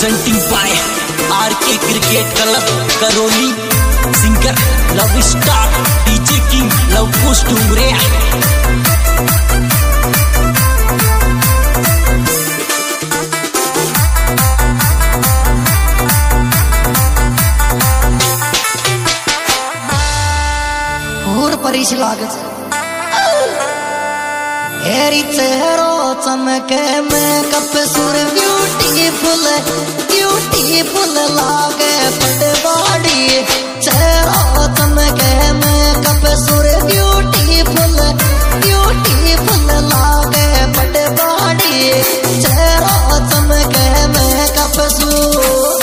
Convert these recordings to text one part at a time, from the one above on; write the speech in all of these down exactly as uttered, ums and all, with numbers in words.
presenting by R K Cricket Club Karoli, singer Love Star, D J King Love Push Dungrea. परिश लागत हेरी चेहरो चमके makeup सुर beautiful beautiful लागे बड़े body चेहरो चमके मेकअप सुर ब्यूटीफुल ब्यूटीफुल लागे बड़े बॉडी चेहरो चमके मेकअप सुर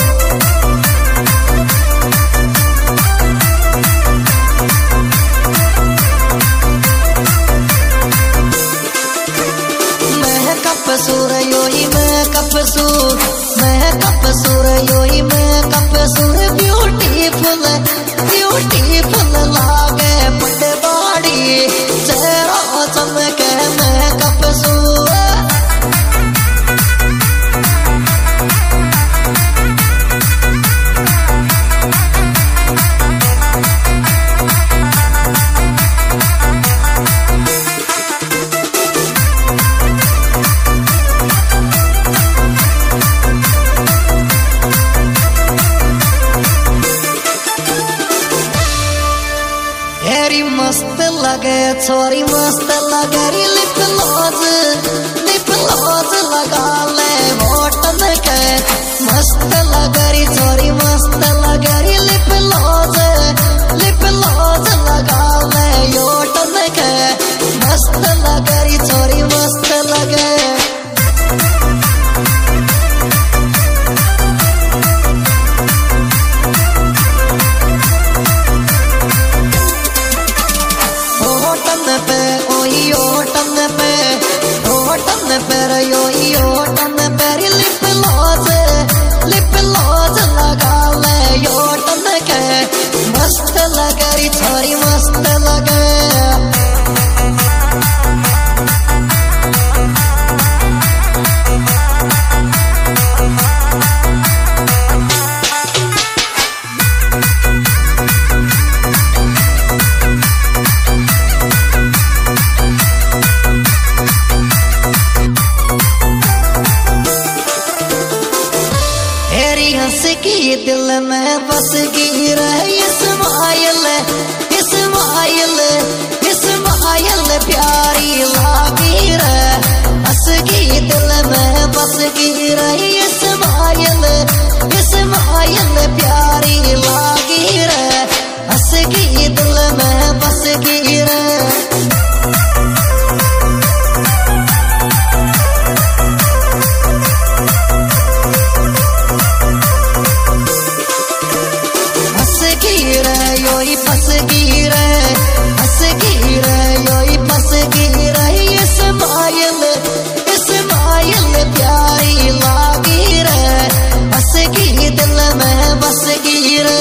कपसूर योई मैं कपसूर मैं कपसूर योई मैं कपसूर ब्यूटीफुल ब्यूटीफुल लागे बड़े बॉडी चेहरा चमके मैं कपसूर मस्त लगे छोरी मस्त लगे लिप लॉज लिप लॉज लगा ले होटल के मस्त लगे छोरी मस्त लगे लिप लॉज लिप लॉज लगा ले होटल के मस्त लगे छोरी मस्त लगे पे ओही ओटन पे ओटन पे योही ओटन पे लिप लॉज लिप लॉज लगा ले ओटन के मस्त लगे छोरी मस्त लगे हंस की दिल में बस गिर इस्माइल इस्माइल इस्माइल प्यारी लागी रे हंस की दिल में बस गिर इस्माइल इस्माइल प्यारी लागी रे हंस की दिल में बस गिर योई पस गिरे हंस गिरे योई पस गिरे इस्माइल इस्माइल प्यारी लागी रे हंस की दिल में बस गिरे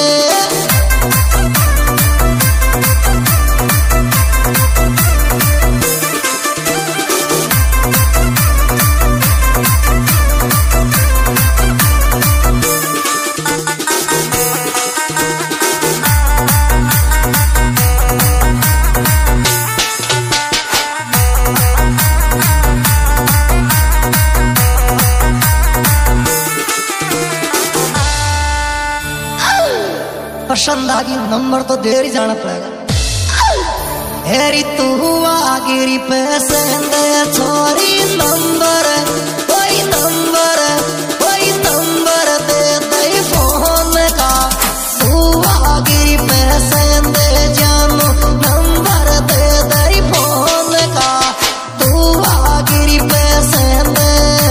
पसंद आ गई नंबर तो देर ही जाना पड़ेगा हेरी तू आगिरी पैसे दे छोरी नंबर कोई नंबर कोई नंबर दे दे फोन का तू आगिरी पैसे दे जानू नंबर दे दे फोन का तू आगिरी पैसे दे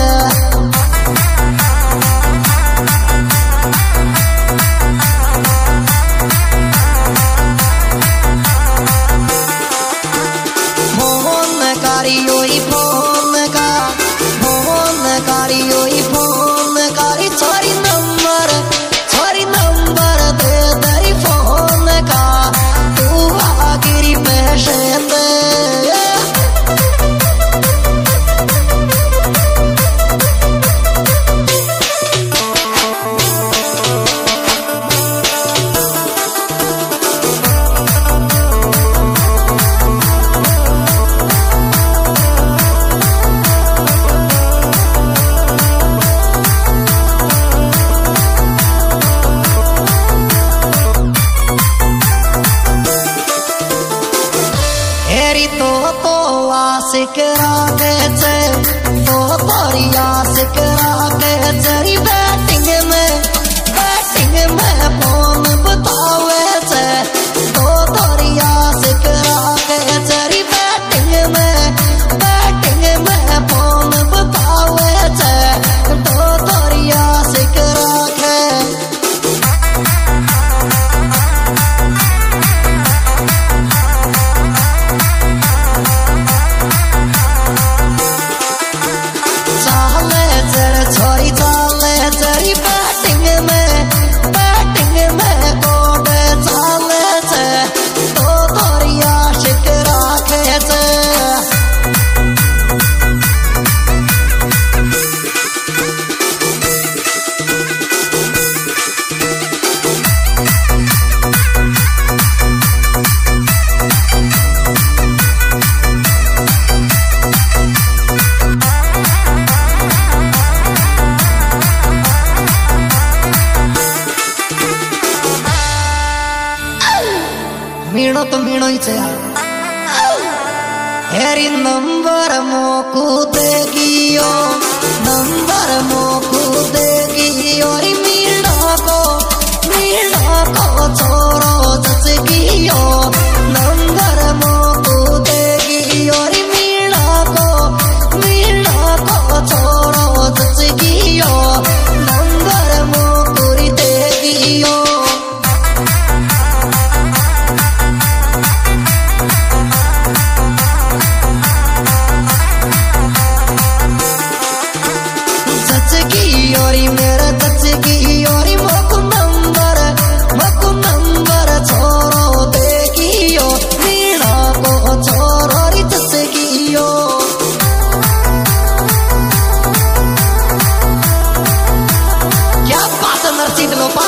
योई फोन का फोन कारी योई फोन कारी छोरी नंबर छोरी नंबर दे दे फोन का तू आगिरी पैसे दे तो आशिक रागे से तो तोरी आशिक रागे जरी बैटिंग में बैटिंग में फोन बतावे से तो तोरी आशिक रागे जरी बैटिंग में बैटिंग में फोन बतावे से तो तोरी आशिक रागे मीणो तो मीणो ही से हेरी नंबर मोकू देगियो नंबर मोकू देगियो री मीणो को मीणो को छोरो जचगियो नंबर मोकू देगियो री मीणो को मीणो को छोरो जचगियो नंबर मोकू री देगियो योरी मेरा दचगी योरी मोकू नंबर मोकू नंबर छोरो देगियो मीणा को छोरो री दचगियो क्या बात है नरसिंह लोपा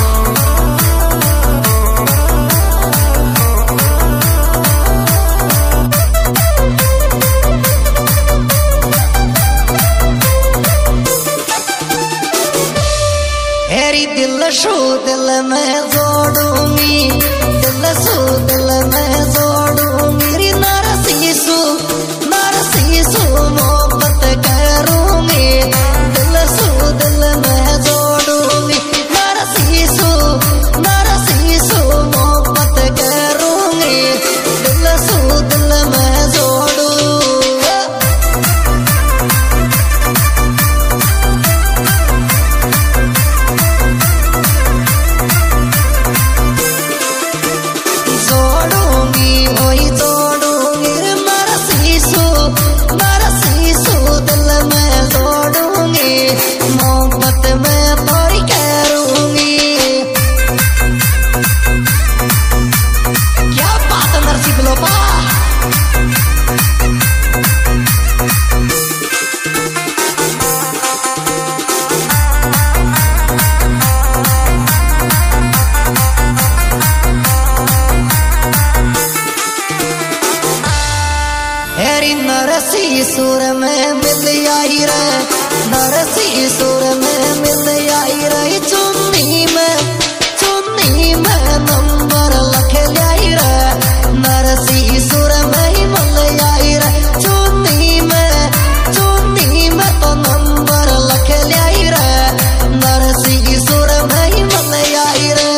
दिल शू दिल में जोड़ूंगी दिल शू दिल में जोड़ूंगी री नरसी सू नरसी सू मोहब्बत करूंगी दिल शू दिल में जोड़ूंगी नरसी सू नरसी सू मोहब्बत करूंगी दिल शू दिल में जोड़ूंगी नरसी सुर में मिल आई रे नरसी सुर में मिल आई रे चुन्नी में चुन्नी में नंबर लख लाई रे नरसी सुर में ही मिल आई रे चुन्नी में चुन्नी में तो नंबर लख लाई रे नरसी सुर में ही मिल आई रे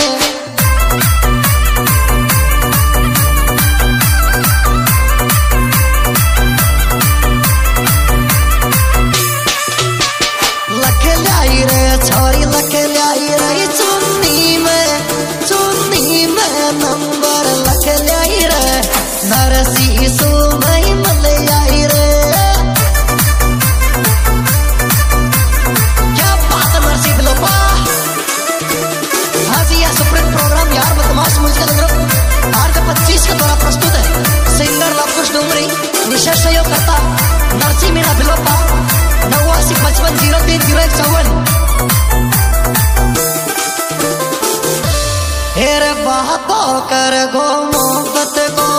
छोरी लख लाई रे चुन्नी में चुन्नी में नंबर लख लाई रे नरसी सू में मिल आई रे क्या बात है नरसी लोपा हाँ जी यह सुप्रीम प्रोग्राम यार बदमाश म्यूजिकल ग्रुप आर के पच्चीस के द्वारा प्रस्तुत है सिंगर लवकुश डूंगरी विशेष सहयोग करता नरसी मीणा भिलोपा नवासी पचपन जीरो तीन जीरो एक चौवन हेर बातों कर गो मोहब्बत को